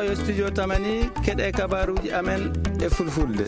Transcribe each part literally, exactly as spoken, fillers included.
yo studio Tamani keɗe kabaruji amen e fulfulde.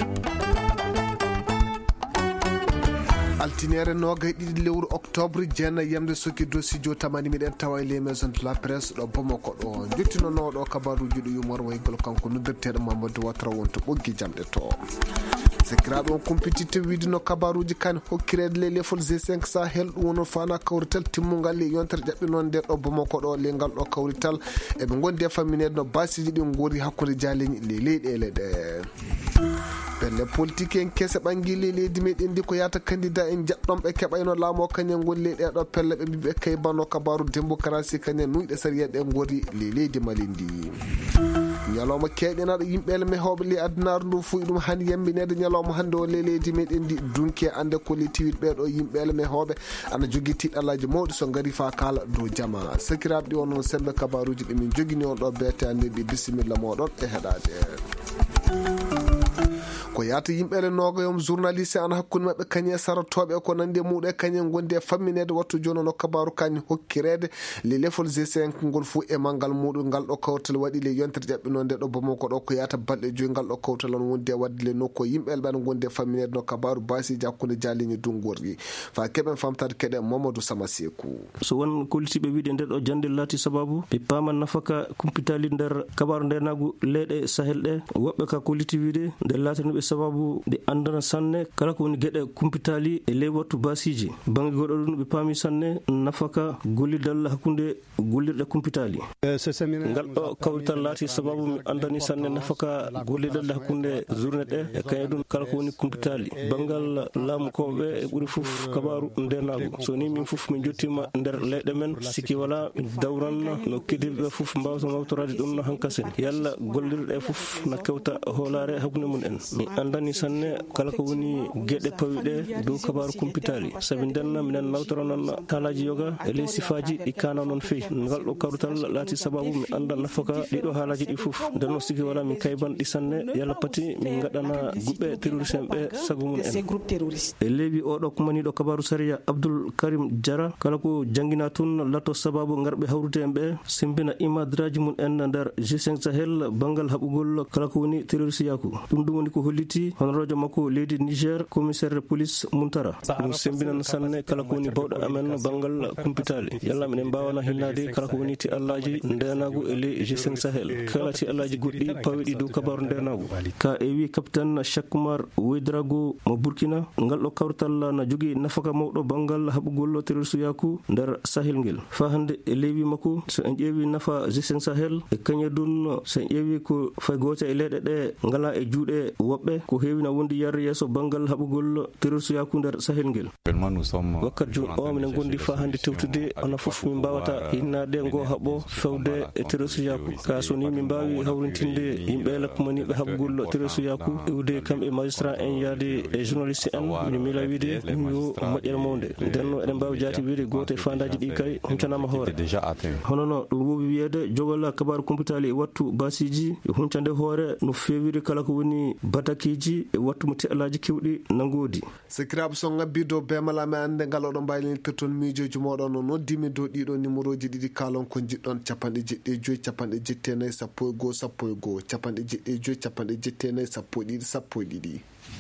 altinere noga ɗiɗi lewru octobre jeena yamde sokki do studio Tamani miɗen tawa les maisons de la presse ɗo Bamako ɗo jottinono ɗo kabaruji ɗo yumor waygol kanko noddirteɗo Mamadou Watra wonto ɓoggi jamɗe to sekiraɓe on compétiteur widino kabaruji kan hokkirede le lefol G cinq Sahel ɗum wono fana kawrital timmugal le yontere jaɓɓi noon nder ɗo Bamako ɗo le ngal ɗo kawrital eɓe gondi e famminede no basiji ɗi goori hakkude jaleñi le leyɗele ɗe pelle politique en kese ɓangui le leydi meɗen ndi ko yata candidat en jaɓɗonɓe keɓayno laamo kañen golli ɗeɗo pelle ɓe mbiɓe kaybano kabaru démocratie kañen nuyɗe sariya ɗe goori le leydi Mali ndi ñalawma keeɗenaɗo yimɓele mehoɓe le addunaru ndu fuyi ɗum hani yambinede ñalawma hande o le leydi meɗen ndi dunki ande ko le tiwiɗ ɓeɗo yimɓele mehoɓe ana jogui tiɗalaji mawɗi so gari fa kala dow jama sakiraɓe ɗi on noon sembe kabaruji ɗimin jogini on ɗo beete ande ɗi bisimilla moɗon e heɗade ko yata yimɓele nogoyom journaliste ana hakkude mabɓe kañe saratoɓe ko nandi e muɗe kañe gondi e famminede wattu joni no kabaru kañe hokkirede le lefol G cinq ngol fou e mangal muɗum ngal ɗo kawtal waɗi le yontere jaɓɓino nde ɗo Bamako ɗo ko yata balɗe joyi ngal ɗo kawtal on wondi e wadde le nokku yimɓele ɓen gondi e famminede no kabaru basiji hakkude jaliñi dungorri fa keɓen famtade keɗe Mamadou Sama Sekou so won kolitiɓe wiide nde ɗo jande laati sababu ɓe paman nafaka kumpitali nder kabaru ndenagu leyɗe Sahel ɗe woɓɓe ka koliti wiide nde laataniɓe sababu ɓe andana sanne kala ko woni gueɗe kumpitali e ley wattu basiji bangue goɗo ɗum ɓe paami sanne nafaka gollidal hakkude gollirɗe kumpitali ngal ɗo kawrital laati sababu mi andani sanne nafaka gollidal hakkude journée ɗe e kañum ɗum kala ko woni kumpitali bangal laamu koɓe e ɓuuri foof kabaru ndenagu so ni min foof min jottima nder leyɗe men sikki wala min dawran no keddiɓe foof mbawta mawtorade ɗum no hankasen yalla gollirɗe foof na kewta hoolare hakkude mum en mi andani sanne kala ko woni gueɗe pawiɗe dow kabaru kumpitali saabi nden minen nawtora noon taalaji yoga e ley sifaji ɗi kana noon fewi ngal ɗo kawrutal laati sababu mi anda nafaka ɗiɗo haalaji ɗi foof nden no sigi wala min kayban ɗi sanne yalla pati min gaɗana guɓɓe terroriste en ɓe sago mum en e leewi oɗo kumaniɗo kabaru saria Abdoul Karim Diara kala ko jangguina tun latto sababu garɓe hawrude en ɓe simbina imadraji mum en nder G cinq Sahel bangal haɓugol kala ko woni terroriste yaku ɗum ɗum woni ko holliti honoradio makko leydi Niger commissaire police Muntara ɗum sembinan sanne kala ko woni bawɗo amen bangal kumpitali yalla minen mbawana hinnade kala ko woni ti allaji ndenagu e ley G cinq Sahel kala ti allaji goɗɗi pawiɗi dow kabaru ndenagu ka e wi capitaine Chakmar Ouedraogo mo Burkina ngal ɗo kawrital na jogui nafaka mawɗo bangal haɓugol terroriste yaku nder Sahel ngel fa hande e leywi makko so en ƴeewi nafa G cinq Sahel e kañe dun so en ƴeewi ko fay gote e leyɗe ɗe ngala e juuɗe woɓɓe ko heewina wondi yarde yeeso bangal haɓugol terroriste yaku nder Sahel ngel wakkati joni o minen gondi fa hande tewtude ona foof min mbawata hinnade ngo haɓo fewde e terroriste yaku ka so ni min mbawi hawrintinde yimɓe lakkumaniɓe haɓugol terroriste yaku iwde kamɓe magistrat en yaade e journaliste en min mila wiide ɗum yo moƴƴere mawde nden no eɗen mbawi jaati wiide goto e fandaji ɗi kay huncanama hoore hono no ɗum wowi wiyede jogol kabaru kumpitali e wattu basiji e huncande hoore no fewiri kala ko woni batakiji e wattu mo te'alaji kewɗi nangodi sikiraɓe so ngabbi dow bemalami ande ngal oɗon mbaylinitta toon miijoji moɗon no noddimi dow ɗiɗo numéro ji ɗiɗi kalon ko jiɗɗon capanɗe jeɗɗi joyi capanɗe jettenayyi sappo e goho sappo e goho capanɗe jeɗɗi joyi capanɗe jettenayyi sappo e ɗiɗi sappo e ɗiɗi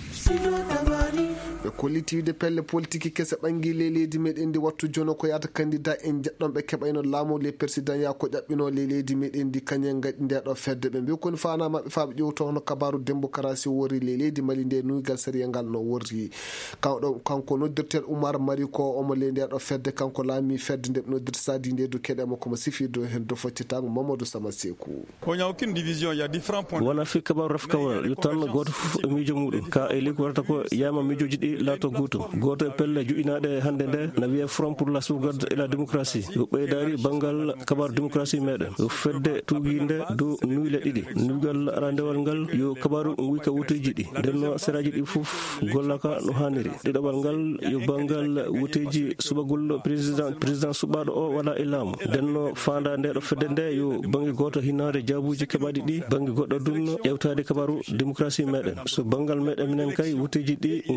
ɓe kollitiwde pelle politique kese ɓangui le leydi meɗen ndi wattu joni ko yata candidat en jaɗɗon ɓe keɓayno laamu le président ya ko ƴaɓɓino le leydi meɗen ndi kañen gaɗi ndeɗo fedde ɓe mbi koni fanamaɓe faaɓe ƴewto hono kabaru démocratie worri le leydi Mali nde nuygal sariya ngal no worri kanɗo kanko noddirtel Oumar Mari ko omo le ndeɗo fedde kanko laami fedde nde ɓe noddirta sadi nde du keɗemo komo sifido hen do foccitago Mamadou Sama Sekou wona fi kabaru rafkawol yo tan goto foof e miijo muɗum ka e ko warata ko yama miijoji ɗi laato goto goto e pelle juɗinaɗe hande nde na wiye front pour la sauvegarde et la démocratie yo ɓeydari bangal kabaru démocratie meɗen yo fedde tuguinde dow nuyle ɗiɗi nuygal arandewal ngal yo kabaru wika wuteji ɗi nden no seraji ɗi foof gollaka no hanniri ɗiɗaɓal ngal yo bangal wuteji suɓagol président président suɓaɗo o wala e laamu nden no fanda ndeɗo fedde nde yo bangue goto hinnade jaabuji keɓaɗi ɗi bangue goɗɗo dun ƴewtade kabaru démocratie meɗen so bangal meɗen minen kay wuteji ɗi gujjama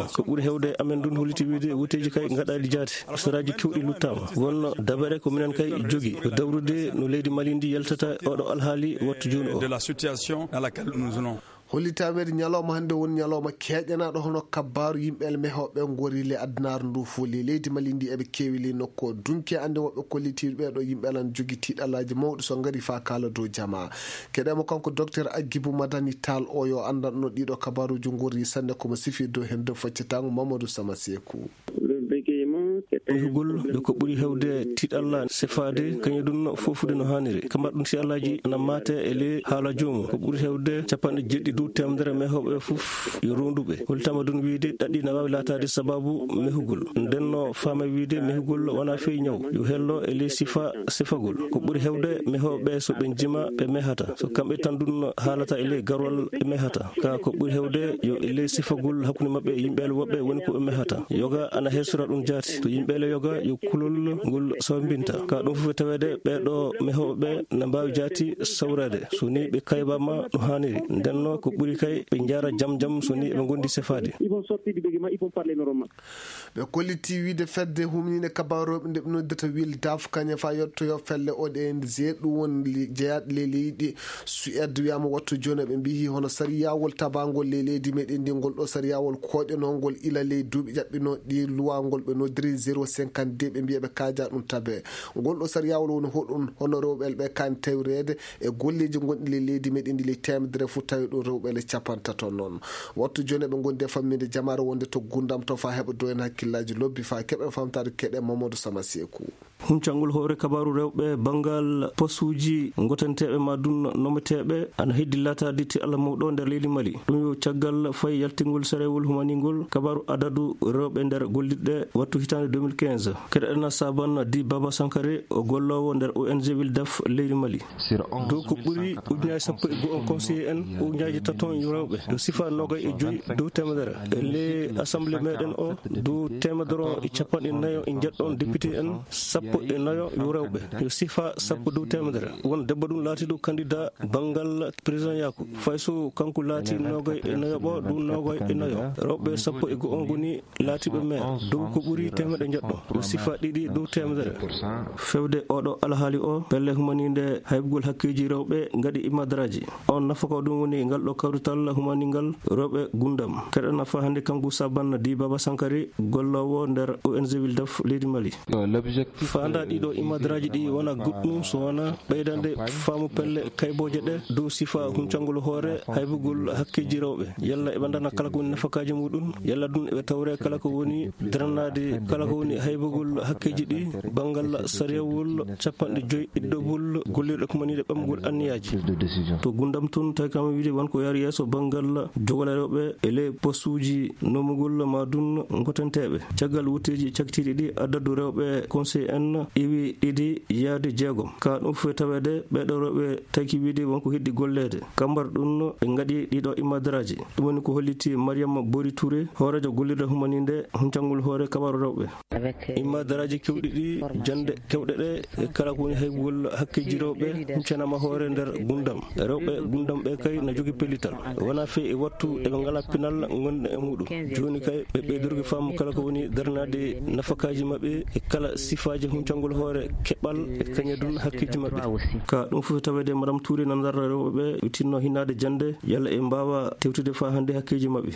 ko ɓuri hewde amen ɗum holiti wiide wuteji kay gaɗaɗi jaati saraji kewɗi luttama wonno dabare ko minen kay jogui ko dawrude no leydi Mali ndi yaltata oɗo alhaali wattu joni o. hollitaɓede ñalawma hannde woni ñalawma keƴanaɗo hono kabbaru yimɓele mehoɓe gorile addunaru ndu fooli leydi Mali ndi eɓe kewi li nokko dunki ande woɓɓe kollitiɓe ɓeɗo yimɓele an jogui tiɗalaji mawɗi so gaari fa kala dow jama keɗemo kanko docteur Agibou Madani Tall o yo andanno ɗiɗo kabaruji gorri sanne komo sifi dow hen dow faccitago Mamadou Sama Sekou. Mehugol ɓe ko ɓuri hewde tiɗalla sefade kañum ɗum fofude no hanniri kamar ɗum si allaji ana mate e ley haala jomum ko ɓuri hewde capanɗe jeɗɗi dow temedere mehoɓe fof yo ronduɓe holtama ɗum wiide ɗaɗɗi ne wawi latade sababu mehugol ndenno fama wiide mehugol wona fewi ñaw yo hello e ley sifa sefagol ko ɓuri hewde mehoɓe so ɓe jima ɓe mehata so kamɓe tan ɗum haalata e ley garwal ɓe mehata ka ko ɓuri hewde yo e ley sifagol hakkude mabɓe yimɓele woɓɓe woni ko ɓe mehata yoga ana hersora ɗum jaati to yimɓele yoga yo kulol ngol sawbinta ka ɗum fof tawede ɓeɗo mehoɓe ne mbawi jaati sawrede so ni ɓe kaybama no hanniri ndenno ko ɓuri kay ɓe jara jam jam so ni ɓe gondi sefade ɓe kolliti wiide fedde humnine kabaroɓe nde ɓe noddata wiil daf kañe fa yettoyo felle oɗe je ɗum woni jeeyaɗe ley leydi Suède wiyama wattu joni ɓe mbi hono sariyawol tabangol ley leydi meɗen ndi ngol ɗo sariyawol koƴanogol ila ley duuɓi ƴaɓɓino ɗi luwangol ɓe noddiri zéro cinquante-deux ɓe mbiya ɓe kaja ɗum tabe ngol ɗo sariyawol woni hoɗum hono rewɓele ɓe kani tawrede e golleji gonɗi ley leydi meɗen ndi ley temedere fu tawi ɗum rewɓele capantato noon wattu joni ɓe gondi e famminde jamare wonde to gundam to fa heɓa do en hakkillaji lobbi fa keɓe famtade keɗe Mamadou Sama Sekou. huncangol hoore kabaru rewɓe bangal posuji gotanteɓe ma dun nometeɓe ana heddi latade ti Allah mawɗo nder leydi Mali ɗum yo caggal fayi yaltingol sarewol humaningol kabaru adadu rewɓe nder golliɗɗe wattu hitande deux mille quinze keɗeɗena saban di Baba Sankare o gollowo nder O N G Wildaf leydi Mali dow ko ɓuuri ujunaji sappo e go on conseiller en ujunaji taton yo rewɓe dow sifa nogay e joyyi dow temedere e ley assemblée meɗen o dow temedere o e capanɗe nayo e jeɗɗon député en sappo e nayo yo rewɓe yo sifa sappo dow temedere won debbo ɗum laati ɗo candidat bangal président Yakou Fayso kanko laati nogay e nayo ɓo ɗum nogay e nayo rewɓe sappo e go on goni laatiɓe maire dow ko ɓuuri temedde jeɗɗo yo sifa ɗiɗi dow temedere fewde oɗo alhaali o pelle humaninde haybugol hakkeji rewɓe gaɗi imadaraji on nafa ko ɗum woni ngal ɗo kawrital humaningal rewɓe gundam keɗa nafa hannde kanko saban di Baba Sankare gollowo nder O N G Wildaf leydi Mali fanda ɗiɗo imadaraji ɗi wona goɗɗum so wona ɓeydande faamu pelle kayboje ɗe dow sifa huncangol hoore haybugol hakkeji rewɓe yalla eɓe dana kala ko woni nafakaji muɗum yalla ɗum eɓe tawre kala ko woni dranade kala ko woni haybugol hakkeji ɗi bangal sariyawol capanɗe joyyi ɗiɗɗobol gollirɗe ko maniɗe ɓamgol anniyaji to gundam tun tawi kam wiide wonko yaari yeeso bangal jogole rewɓe e ley postuji nomugol madun gotanteɓe caggal wuteji caktiɗi ɗi addadu rewɓe conseil en iwi ɗiɗi yaade jeegom ka ɗum fof tawede ɓeɗo rewɓe taki wiide wonko heddi gollede kambar ɗum ɓe gaɗi ɗiɗo imadaraji ɗum woni ko holliti Mariama Bori Touré hoorejo gollirde humaninde huncangol hoore kabaru rewɓe imadaraji kewɗi ɗi jande kewɗe ɗe e kala ko woni haybugol hakkeji rewɓe huncanama hoore nder gundam rewɓe gundam ɓe kay na jogui pellital wona fe e wattu eɓe ngala pinal gonɗe e muɗum joni kay ɓe ɓeydorgi fam kala ko woni darnade nafakaji mabɓe e kala sifaji huncangol hoore keɓal e kañe dun hakkeji mabɓe ka ɗum fof tawede Madame Touré nan darra rewɓe ɓe tinno hinade jande yalla e mbawa tewtude fa hande hakkeji mabɓe.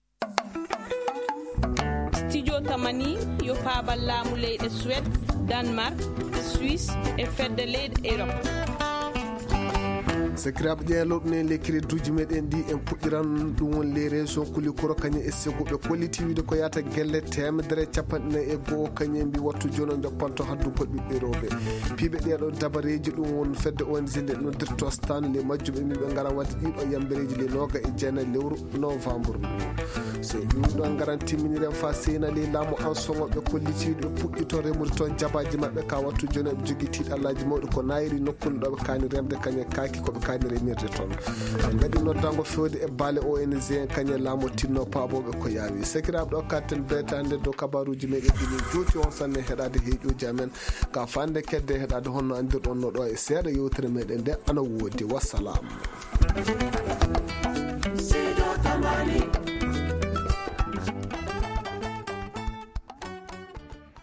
Studio Tamani yo paabal laamu leyɗe Suède, Danemark, Suisse e fedde leyɗe Europe. sakiraɓe ƴeeloɗne les crédit meɗen ɗi en puɗɗiran ɗum woni les région kuli koro kañum e sego ɓe kolliti wiide ko yata guelle temedere capanɗe nayyi e goho kañum mbi wattu joni o jokpanto haddugol ɓiɓɓe rewɓe piiɓe ɗeɗo dabareji ɗum won fedde O N G nde noddirto stan les majjuɓe mbi ɓe gara wadde ɗiɗo yambereji les noga e jeenayi lewru novembre so ɗum garan timminiren fa sena les laamu en sogoɓe kolliti wiide ɓe puɗɗito remude toon jabaji mabɓe ka wattu joni eɓe jogui tiɗallaji mawɗi ko nayri nokkule ɗo ɓe kani remde kañum kaaki koɓe kani remirde toon gaɗi noddango fewde e baale O N G kañum laamu tinno paaboɓe ko yaawi sakiraɓe ɗo katten betande dow kabaruji meɗen ɗini juuti on sanne heɗade heeƴoji amen ka fande kedde heɗade honno andirɗon no ɗo e seeɗa yewtere meɗen nde ana woodi wassalam.